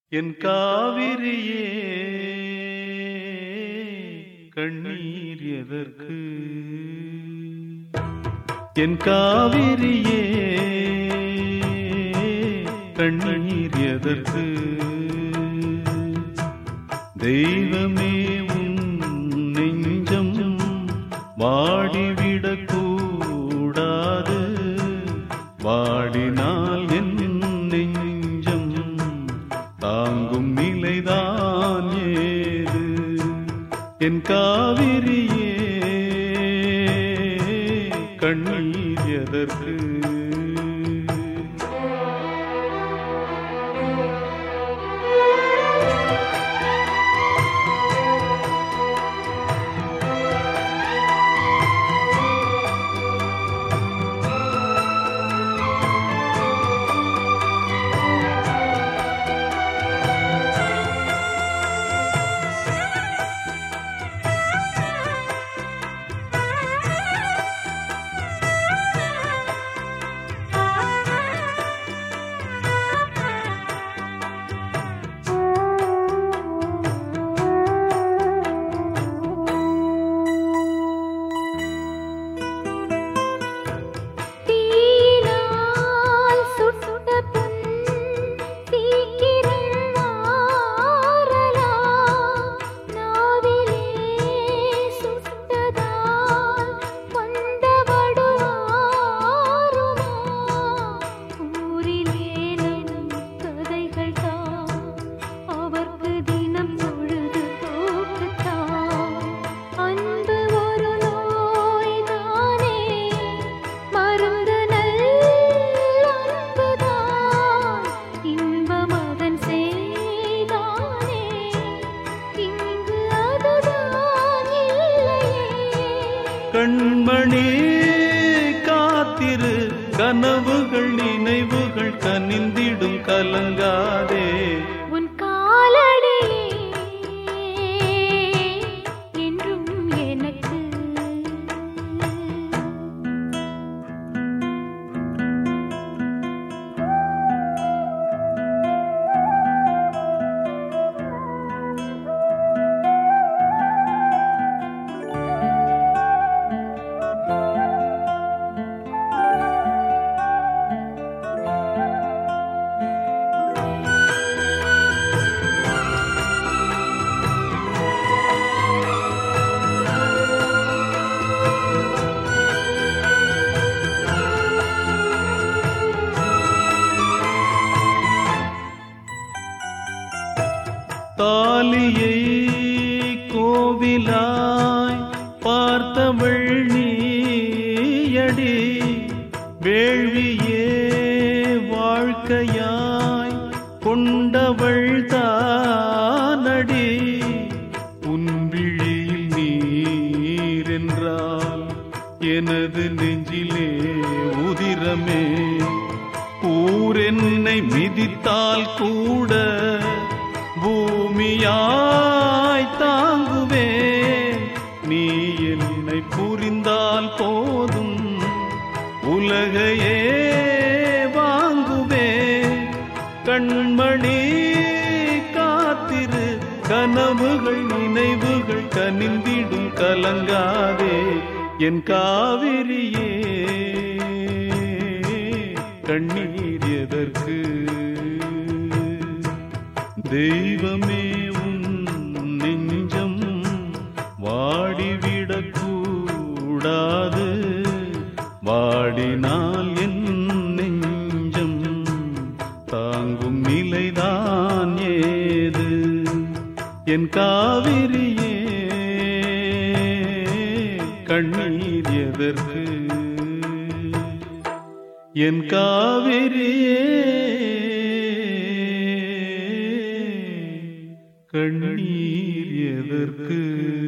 என் காவிரியே கண்ணீர் எதற்கு? என் காவிரியே கண்ணீர் எதற்கு? தெய்வமே உன் நெஞ்சம் வாடிவிடக் கூடாது. வாடினால் என் நெஞ்சம் தாங்கும் நிலைதான் ஏது? என் காவிரியே கண்ணீர் எதற்கு? கண்மணி காத்திரு, கனவுகள் நினைவுகள் கனிந்திடும், கலங்காதே. உன் காலடி என்றும் எனக்கு தாலியை கோவிலாய் பார்த்தவள் நீயடி, வேள்வியே வாழ்க்கையாய் கொண்டவள் தானடி. உன் விழியில் நீர் என்றால் எனது நெஞ்சிலே உதிரமே. ஊரென்னை மிதித்தால் கூட பூமியாய் தாங்குவேன். நீ என்னை புரிந்தால் போதும், உலகையே வாங்குவேன். கண்மணி காத்திரு, கனவுகள் நினைவுகள் கனிந்திடும், கலங்காதே. என் காவிரியே கண்ணீர் எதற்கு? தெய்வமே உன் நெஞ்சம் வாடிவிடக் கூடாது. வாடினால் என் நெஞ்சம் தாங்கும் நிலைதான் ஏது? என் காவிரியே கண்ணீர் எதற்கு? என் காவிரியே கண்ணீர் எதற்கு?